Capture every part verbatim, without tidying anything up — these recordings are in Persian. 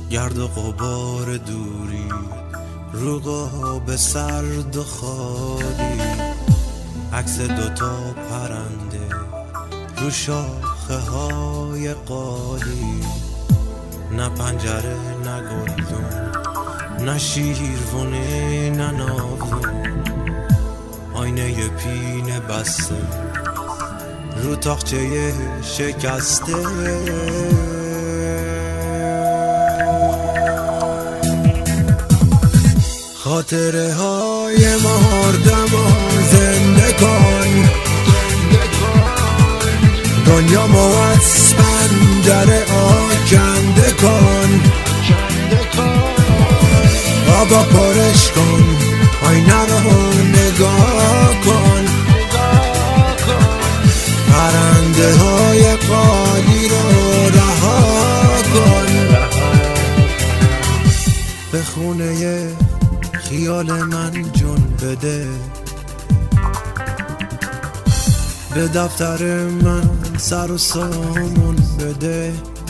گرد و غبار دوری رو قاب سرد و خالی، عکس دوتا پرنده رو شاخه های قالی، نه پنجره نه گلدون، نه شیروونه نه ناودون، آینه پینه بسته رو تاقچه شکسته. خاطره های مردم و زنده کن، دنیا مو از پنجره آکنده کن، آبا پرش کن، آینه رو نگاه کن، پرنده های قالی رو رها کن. به خونه خیال من جون بده، به دفتر من سر و سامون بده،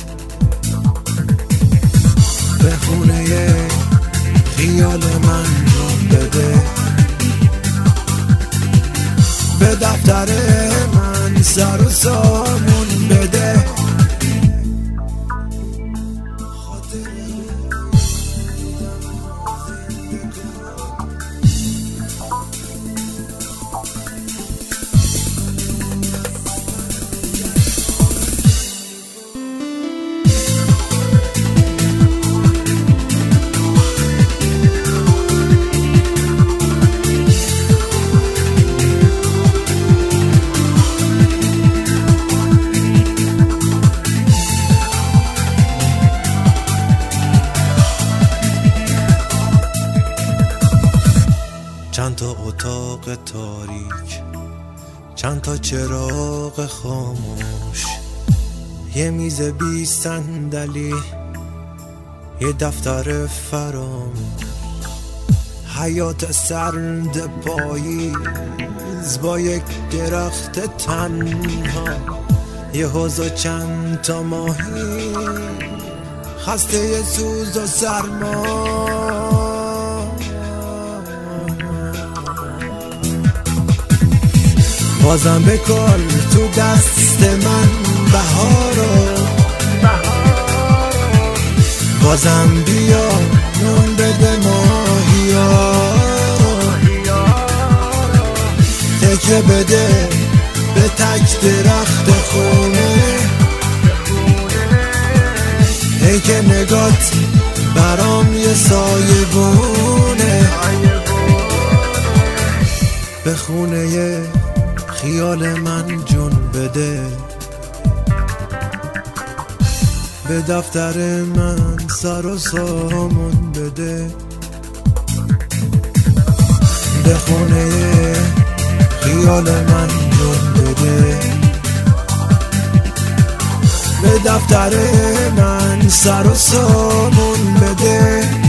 به خونه خیال من جون بده، به دفتر من سر و سامون بده. چند تا اتاق تاریک، چند تا چراغ خاموش، یه میز بی صندلی، یه دفتر فراموش، حیات سرد پاییز با یک درخت تنها، یه حوض و چند تا ماهی، خسته ی سوز و سرما. بازم بکن تو دست من بهارو، بازم بیا نون بده ماهیارو، تکه بده به تک درخت خونه، ای که نگات برام یه سایه بونه. به خونه خیال من جون بده، به دفتر من سر و سامون بده، به خونه خیال من جون بده، به دفتر من سر و سامون بده.